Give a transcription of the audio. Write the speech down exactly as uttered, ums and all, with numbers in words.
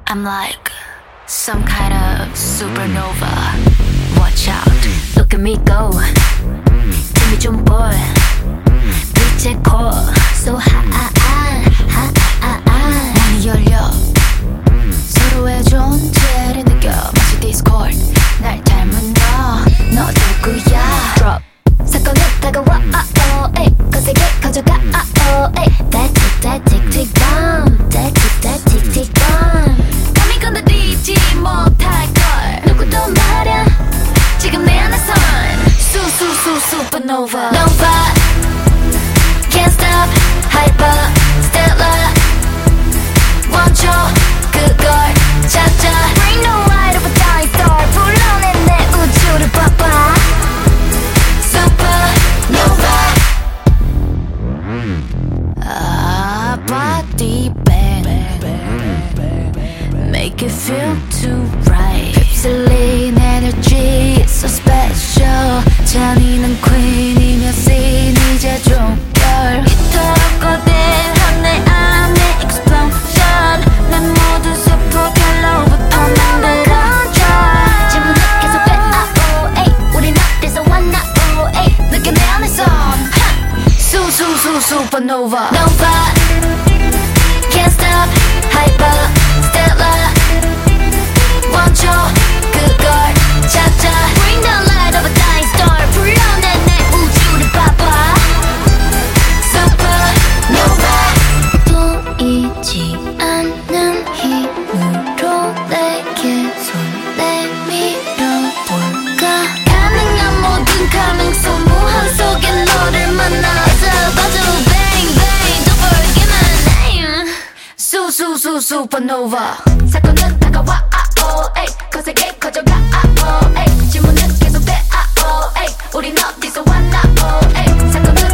I'm like some kind of supernova. Watch out, look at me go. 힘이 좀 보여. 빛의 core so high, high, high. 문이 열려. 서로의 존재를 느껴. 마치 디스코드. 날 닮은 너, 너 누구야? Drop. 사건은 다가와. Oh, ay. 거세게 커져가. Oh, ay. That tick, that tick, tick bomb. That tick, that tick, tick bomb. 감히 건드리지 못할걸. 누구도 말야. 지금 내 안에선 수수수 supernova. Nova. Can't stop. Hyper. Stellar. 원초 그걸 찾아. Bring the light of a dying star. 불러내 내 우주를 봐봐. Supernova. Ah, body bang. Make it feel too right. 휩쓸린 energy so special. 잔인한 queen이며 scene 이제 종결. 이토록 거대한 내 안에 explosion. 내 모든 세포 결로부터 만들어져. 질문은 계속돼. Oh, ay. 우린 어디서 왔나? Oh, ay. 느껴 내 안에선 수수수 supernova. Nova. Can't stop. Hyper. Stellar. 원초 그걸 찾아. Bring the light of a dying star. 불러내 내 우주를 봐봐. Supernova. 보이지 않는 힘으로 내게 손 내밀어볼까. 가능한 모든 가능성 무한 속에 너를 만나서 봐줘. Bang bang don't forget my name. 수수수 supernova. 사건은 다가와. Oh, ay. 거세게 커져가. Oh, ay. 질문은 계속돼. Oh, ay. 우린 어디서 왔나? Oh, ay. 사건은